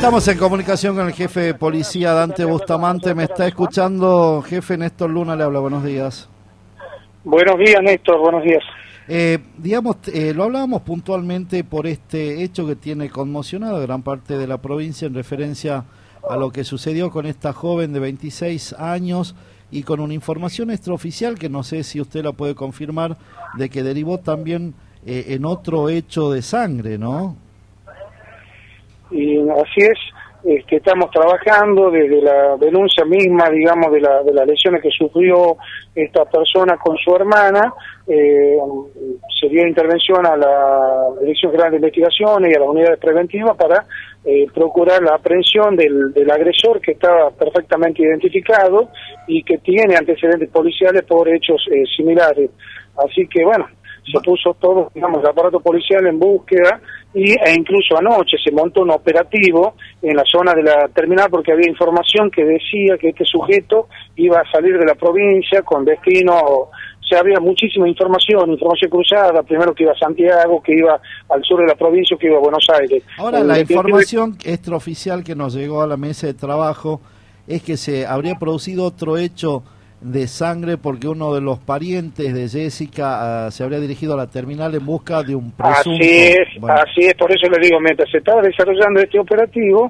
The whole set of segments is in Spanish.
Estamos en comunicación con el jefe de policía, Dante Bustamante. Me está escuchando, jefe. Néstor Luna le habla. Buenos días. Buenos días, Néstor. Buenos días. Lo hablábamos puntualmente por este hecho que tiene conmocionado a gran parte de la provincia en referencia a lo que sucedió con esta joven de 26 años y con una información extraoficial que no sé si usted la puede confirmar, de que derivó también en otro hecho de sangre, ¿no? Y así es, estamos trabajando desde la denuncia misma, digamos, de las lesiones que sufrió esta persona con su hermana. Se dio intervención a la Dirección General de Investigaciones y a las unidades preventivas para procurar la aprehensión del agresor, que estaba perfectamente identificado y que tiene antecedentes policiales por hechos similares. Así que, bueno, se puso todo, digamos, el aparato policial en búsqueda e incluso anoche se montó un operativo en la zona de la terminal porque había información que decía que este sujeto iba a salir de la provincia con destino, o sea, había muchísima información cruzada, primero que iba a Santiago, que iba al sur de la provincia, que iba a Buenos Aires. Ahora, la información extraoficial que nos llegó a la mesa de trabajo es que se habría producido otro hecho de sangre porque uno de los parientes de Jessica se habría dirigido a la terminal en busca de un presunto. Así es, por eso le digo, mientras se estaba desarrollando este operativo,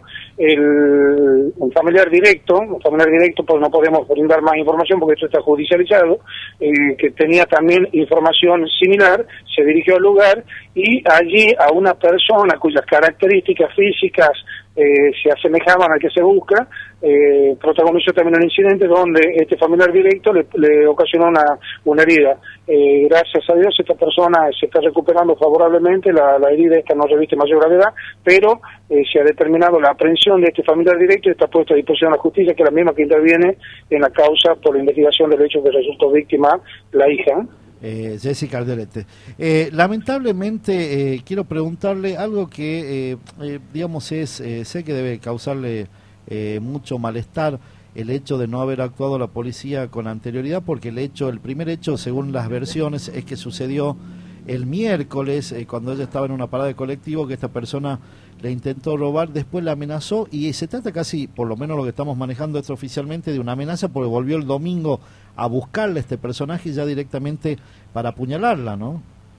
un familiar directo, pues no podemos brindar más información porque esto está judicializado, que tenía también información similar, se dirigió al lugar y allí a una persona cuyas características físicas se asemejaban al que se busca, protagonizó también un incidente donde este familiar directo le ocasionó una herida. Gracias a Dios esta persona se está recuperando favorablemente, la herida esta no reviste mayor gravedad, pero se ha determinado la aprehensión de este familiar directo y está puesta a disposición de la justicia, que es la misma que interviene en la causa por la investigación del hecho que resultó víctima la hija. Jessica Alderete. Lamentablemente quiero preguntarle algo que digamos sé que debe causarle mucho malestar el hecho de no haber actuado la policía con anterioridad, porque el primer hecho, según las versiones, es que sucedió el miércoles cuando ella estaba en una parada de colectivo, que esta persona le intentó robar, después la amenazó y se trata casi, por lo menos lo que estamos manejando extraoficialmente, de una amenaza, porque volvió el domingo a buscarle a este personaje ya directamente para apuñalarla, ¿no?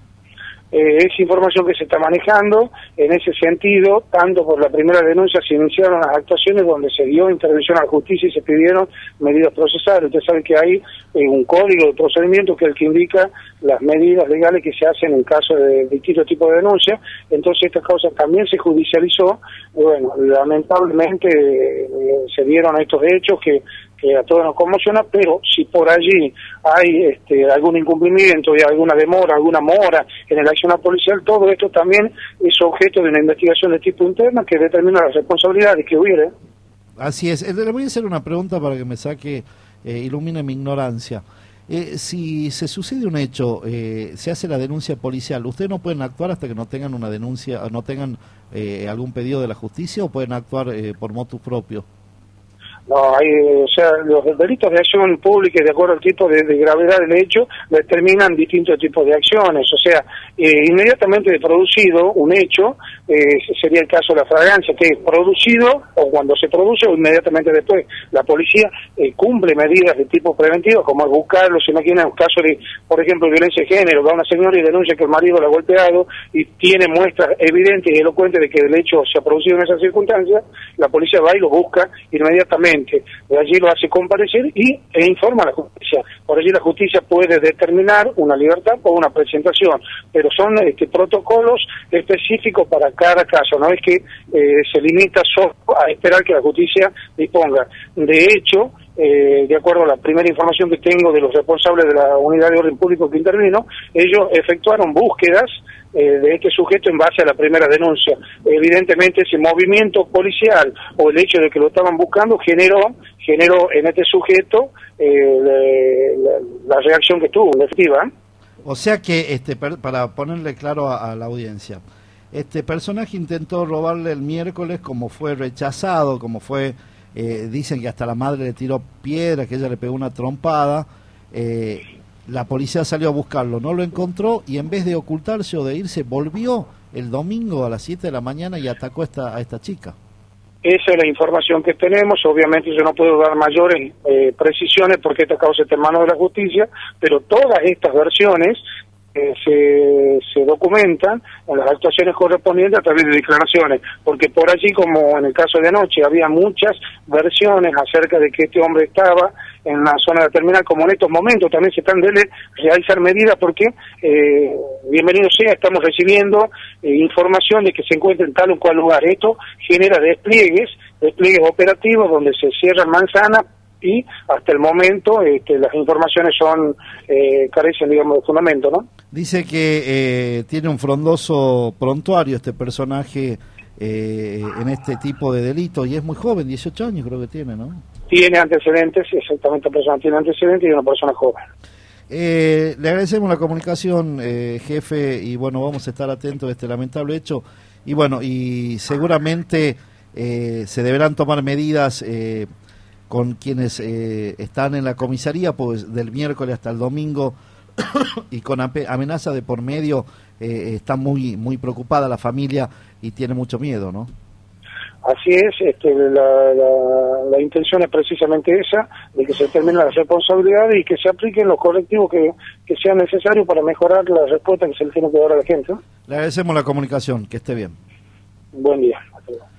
Es información que se está manejando en ese sentido. Tanto por la primera denuncia se iniciaron las actuaciones donde se dio intervención a la justicia y se pidieron medidas procesales. Usted sabe que hay un código de procedimiento que es el que indica las medidas legales que se hacen en caso de distintos tipos de denuncias. Entonces esta causa también se judicializó. Bueno, lamentablemente se dieron estos hechos que a todos nos conmociona, pero si por allí hay algún incumplimiento y alguna demora, alguna mora en el accionar policial, todo esto también es objeto de una investigación de tipo interna que determina las responsabilidades que hubiera. Así es. Le voy a hacer una pregunta para que me ilumine mi ignorancia. Si se sucede un hecho, se hace la denuncia policial, ¿ustedes no pueden actuar hasta que no tengan una denuncia, no tengan algún pedido de la justicia, o pueden actuar por motu propio? No, o sea, los delitos de acción pública, de acuerdo al tipo de gravedad del hecho, determinan distintos tipos de acciones. O sea, inmediatamente de producido un hecho, sería el caso de la flagrancia, que es producido o cuando se produce o inmediatamente después. La policía cumple medidas de tipo preventivo, como es buscarlo, si no tiene un caso de, por ejemplo, violencia de género, va una señora y denuncia que el marido la ha golpeado y tiene muestras evidentes y elocuentes de que el hecho se ha producido en esas circunstancias, la policía va y lo busca inmediatamente. De allí lo hace comparecer e informa a la justicia. Por allí la justicia puede determinar una libertad o una presentación, pero son protocolos específicos para cada caso, no es que se limita solo a esperar que la justicia disponga. De hecho, de acuerdo a la primera información que tengo de los responsables de la unidad de orden público que intervino, ellos efectuaron búsquedas de este sujeto en base a la primera denuncia. Evidentemente ese movimiento policial o el hecho de que lo estaban buscando generó en este sujeto la reacción que tuvo, en definitiva. O sea que, para ponerle claro a la audiencia, este personaje intentó robarle el miércoles, como fue rechazado, dicen que hasta la madre le tiró piedras, que ella le pegó una trompada, la policía salió a buscarlo, no lo encontró y en vez de ocultarse o de irse, volvió el domingo a las 7 de la mañana y atacó a esta chica. Esa es la información que tenemos. Obviamente yo no puedo dar mayores precisiones porque esta causa está en manos de la justicia, pero todas estas versiones se documentan en las actuaciones correspondientes a través de declaraciones, porque por allí, como en el caso de anoche, había muchas versiones acerca de que este hombre estaba en la zona de la terminal, como en estos momentos también se están de realizar medidas porque, bienvenido sea, estamos recibiendo información de que se encuentra en tal o cual lugar. Esto genera despliegues operativos donde se cierran manzanas y hasta el momento las informaciones carecen, digamos, de fundamento, ¿no? Dice que tiene un frondoso prontuario este personaje en este tipo de delitos y es muy joven, 18 años creo que tiene, ¿no? Tiene antecedentes, exactamente, la persona tiene antecedentes y es una persona joven. Le agradecemos la comunicación, jefe, y bueno, vamos a estar atentos a este lamentable hecho y bueno, y seguramente se deberán tomar medidas con quienes están en la comisaría, pues del miércoles hasta el domingo y con amenaza de por medio. Está muy preocupada la familia y tiene mucho miedo, ¿no? Así es, la intención es precisamente esa, de que se termine la responsabilidad y que se apliquen los correctivos que sean necesarios para mejorar la respuesta que se le tiene que dar a la gente, ¿no? Le agradecemos la comunicación, que esté bien. Buen día. Hasta luego.